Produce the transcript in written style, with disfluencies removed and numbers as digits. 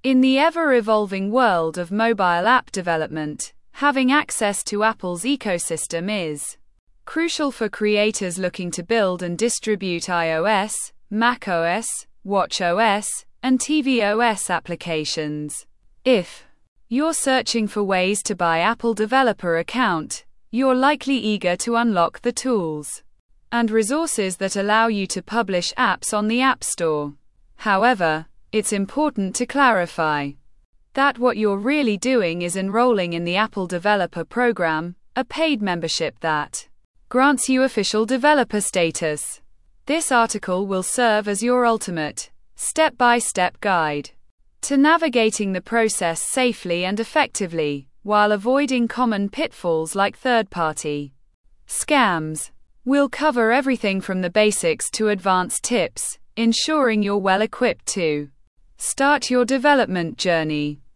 In the ever-evolving world of mobile app development, having access to Apple's ecosystem is crucial for creators looking to build and distribute iOS, macOS, watchOS, and tvOS applications. If you're searching for ways to buy Apple Developer Account, you're likely eager to unlock the tools and resources that allow you to publish apps on the App Store. However, it's important to clarify that what you're really doing is enrolling in the Apple Developer Program, a paid membership that grants you official developer status. This article will serve as your ultimate, step-by-step guide to navigating the process safely and effectively, while avoiding common pitfalls like third-party scams. We'll cover everything from the basics to advanced tips, ensuring you're well equipped to start your development journey.